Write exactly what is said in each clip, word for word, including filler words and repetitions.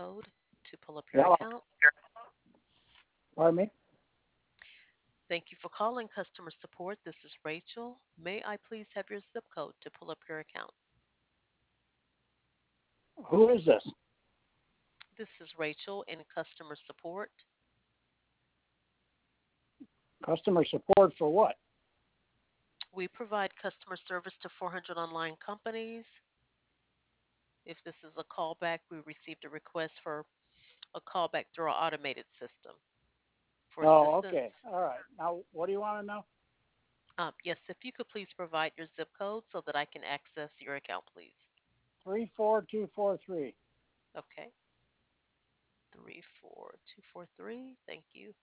code to pull up your Hello. account. Pardon me? Thank you for calling customer support. This is Rachel. May I please have your zip code to pull up your account? Who is this? This is Rachel in customer support. Customer support for what? We provide customer service to four hundred online companies. If this is a callback, we received a request for a callback through our automated system. For Oh, assistance, okay. All right. Now, what do you want to know? um, yes, if you could please provide your zip code so that I can access your account, please. Three four two four three. Okay, three four two four three. Thank you.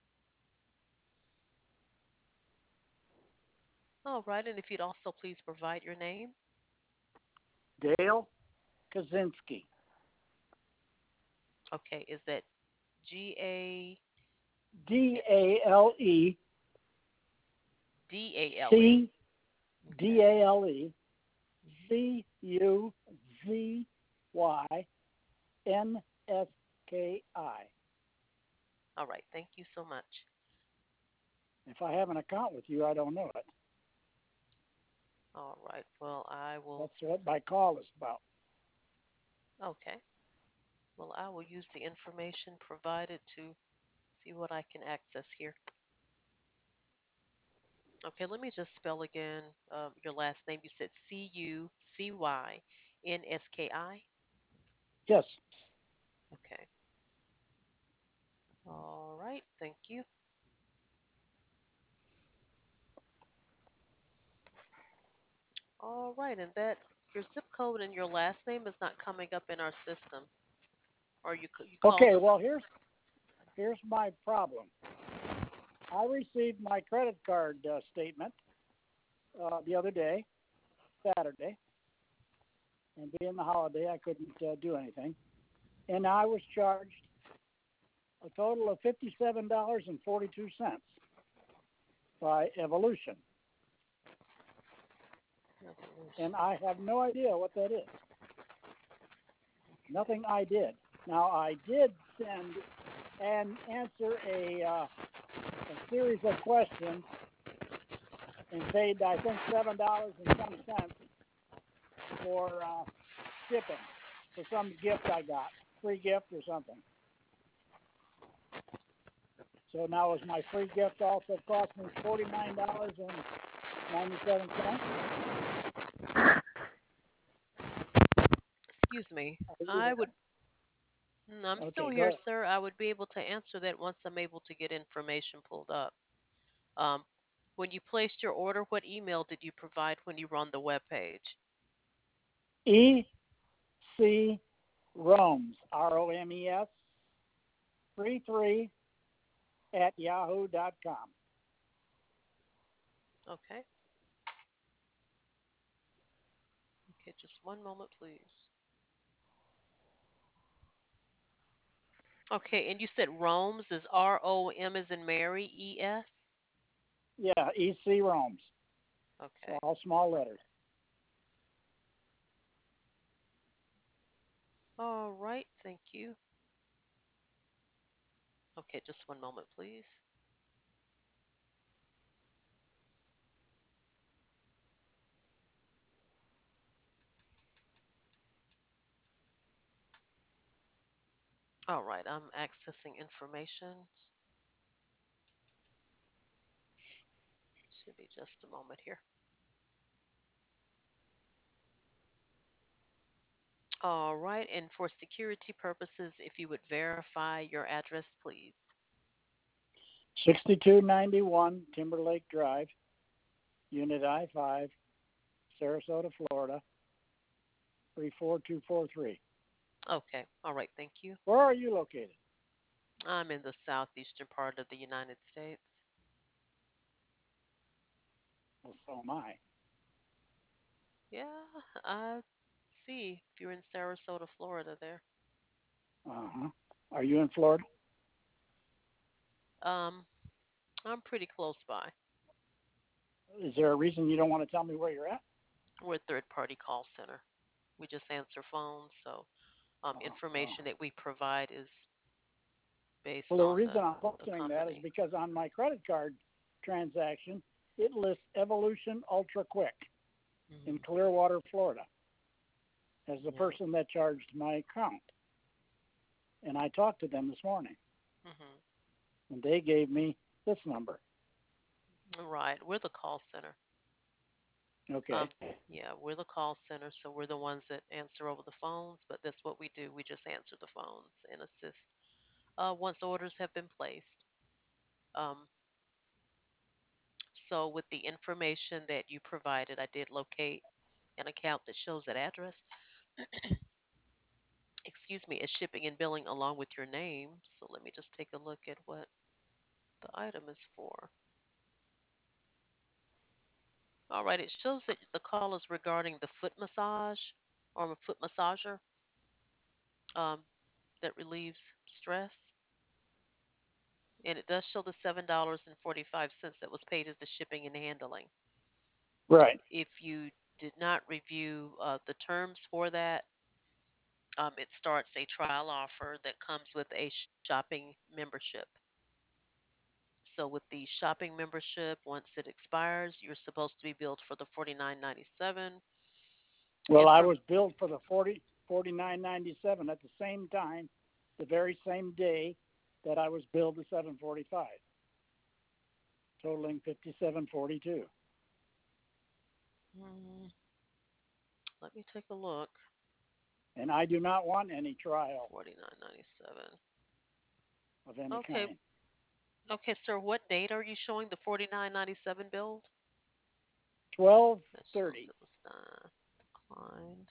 All right, and if you'd also please provide your name. Dale Kaczynski. Okay, is that G A D A L E D A L E? C D Okay. A L E C U Z Y N S K I. All right, thank you so much. If I have an account with you, I don't know it. All right, well, I will. That's what my call is about. Okay, well, I will use the information provided to see what I can access here. Okay, let me just spell again um, your last name. You said C U C Y N S K I. Yes. Okay. All right. Thank you. All right. And that your zip code and your last name is not coming up in our system. Or you c- you called Okay. us. Well, here's here's my problem. I received my credit card uh, statement uh, the other day, Saturday, and being the holiday, I couldn't uh, do anything. And I was charged a total of fifty-seven dollars and forty-two cents by Evolution, and I have no idea what that is. Nothing I did. Now I did send and answer a uh, a series of questions and paid I think seven dollars and some cents for uh, shipping for some gift I got, free gift or something. So now is my free gift also cost me forty nine dollars and ninety seven cents? Excuse me. Are you I would. there? mm, I'm still Okay, go here, ahead. sir. I would be able to answer that once I'm able to get information pulled up. Um, when you placed your order, what email did you provide when you were on the web page? E C Romes R O M E S three three at yahoo dot com. Okay. Okay, just one moment, please. Okay, and you said Rome's is R O M as in Mary, E S? Yeah, E C Romes. So Okay. all small letters. All right, thank you. Okay, just one moment, please. All right, I'm accessing information. Should be just a moment here. All right, and for security purposes, if you would verify your address, please. sixty-two ninety-one Timberlake Drive, Unit I five, Sarasota, Florida, three four two four three. Okay, all right, thank you. Where are you located? I'm in the southeastern part of the United States. Well, so am I. Yeah, I see. If you're in Sarasota, Florida, there. Uh-huh. Are you in Florida? Um, I'm pretty close by. Is there a reason you don't want to tell me where you're at? We're a third party call center. We just answer phones, so Um, Uh, uh, information that we provide is well, based the on reason the, I'm the questioning that is company. because on my credit card transaction, it lists Evolution Ultra Quick in Hmm. Clearwater, Florida, as the Yeah. person that charged my account. And I talked to them this morning, Hmm. and they gave me this number. Right. We're the call center. Okay. Um, yeah, we're the call center, so we're the ones that answer over the phones. But that's what we do. We just answer the phones and assist uh, once orders have been placed. Um, so with the information that you provided, I did locate an account that shows that address. Excuse me, is shipping and billing along with your name. So let me just take a look at what the item is for. All right, it shows that the call is regarding the foot massage or a foot massager um, that relieves stress. And it does show the seven dollars and forty-five cents that was paid as the shipping and handling. Right. If you did not review uh, the terms for that, um, it starts a trial offer that comes with a shopping membership. So with the shopping membership, once it expires, you're supposed to be billed for the forty-nine ninety-seven. Well, I Inform was billed for the forty forty nine ninety seven at the same time, the very same day that I was billed the seven forty five, totaling fifty seven forty two. mm, let me take a look. And I do not want any trial forty-nine ninety-seven. of any Okay. kind. Okay, sir, what date are you showing the forty-nine ninety-seven billed? Twelve That shows thirty. it was uh, declined.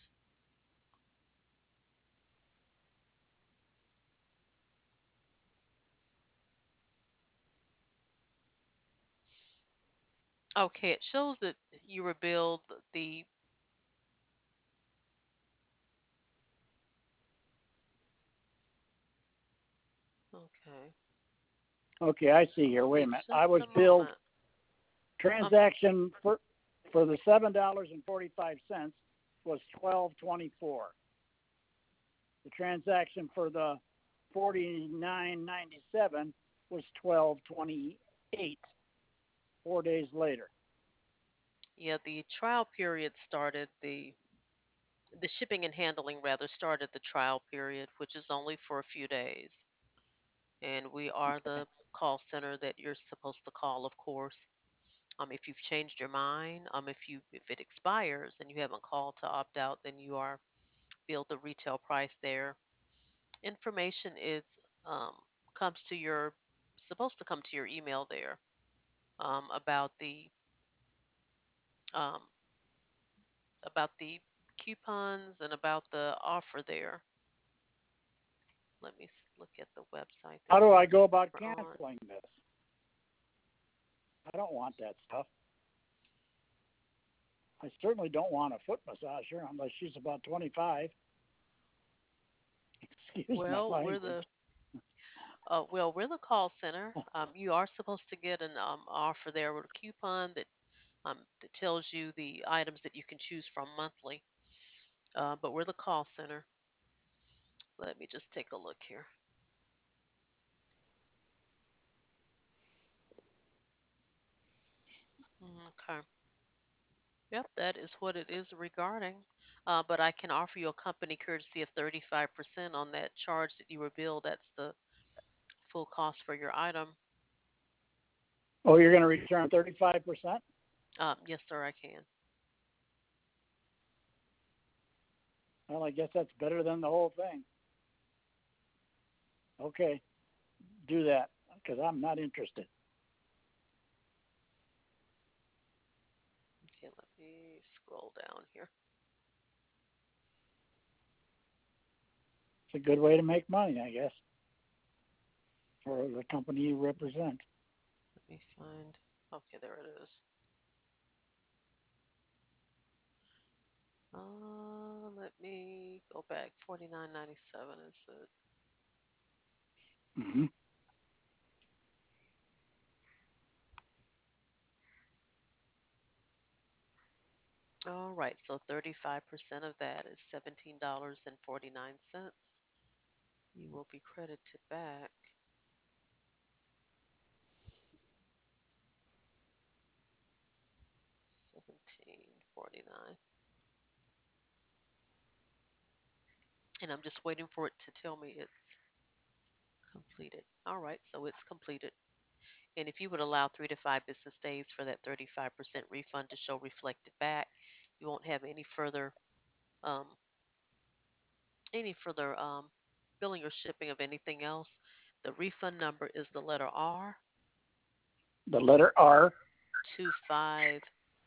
Okay, it shows that you were billed the okay. Okay, I see here. Wait a See, minute. I just was a billed moment. Um, transaction for for the seven dollars and forty five cents was twelve twenty four. The transaction for the forty nine ninety seven was twelve twenty eight. Four days later. yeah, the trial period started the the shipping and handling rather started the trial period, which is only for a few days. And we are Okay. the call center that you're supposed to call, of course. Um, if you've changed your mind, um, if you if it expires and you haven't called to opt out, then you are billed the retail price there. Information is um, comes to your supposed to come to your email there um, about the um, about the coupons and about the offer there. Let me s- look at the website How that do you I go about were on. canceling this? I don't want that stuff. I certainly don't want a foot massager unless she's about twenty-five. Excuse my Well, we're language. the uh, well, we're the call center. Um, you are supposed to get an um, offer there with a coupon that um, that tells you the items that you can choose from monthly. Uh, but we're the call center. Let me just take a look here. Mm, okay. Yep, that is what it is regarding. Uh, but I can offer you a company courtesy of thirty-five percent on that charge that you were billed. That's the full cost for your item. Oh, you're going to return thirty-five percent? Um, yes, sir, I can. Well, I guess that's better than the whole thing. Okay, do that because I'm not interested. Okay, let me scroll down here. It's a good way to make money, I guess, for the company you represent. Let me find. Okay, there it is. Uh, let me go back. forty-nine ninety-seven is it? Mm-hmm. All right, so thirty-five percent of that is seventeen dollars and forty-nine cents. You will be credited back seventeen forty-nine. And I'm just waiting for it to tell me it's completed. All right, so it's completed. And if you would allow three to five business days for that thirty-five percent refund to show reflected back, you won't have any further um, any further um, billing or shipping of anything else. The refund number is the letter R The letter R. two five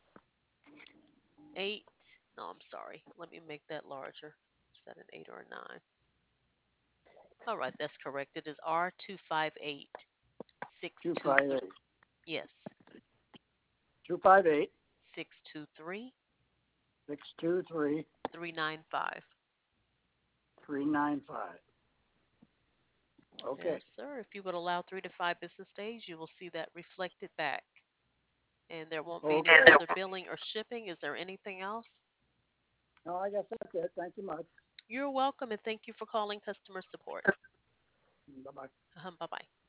eight. No, I'm sorry. Let me make that larger. Is that an eight or a nine? All right, that's correct. It is R two five eight six Two two five three. eight. Yes, Two five eight six two three six two three three nine five. three nine five. Okay. Yes, sir. If you would allow three to five business days, you will see that reflected back. And there won't be any Okay. further billing or shipping. Is there anything else? No, I guess that's it. Thank you much. You're welcome, and thank you for calling customer support. Bye bye. Um, bye bye.